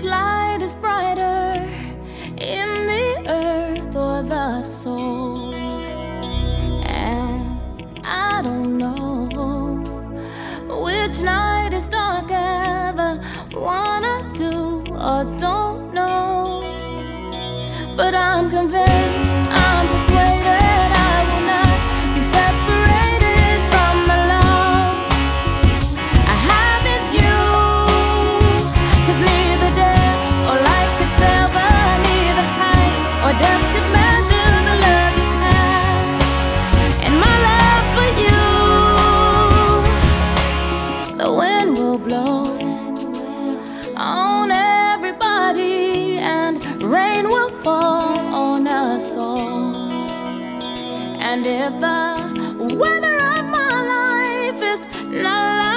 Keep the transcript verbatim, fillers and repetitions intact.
light is brighter in the earth or the soul. And I don't know which night is darker, the one I do or don't know. But I'm convinced, I'm persuaded I will not be separated from the love I have in you. 'Cause neither death or life could sever, neither height or depth could measure the love you have and my love for you. The wind will blow on everybody and rain will fall on us all. And if the weather of my life is not like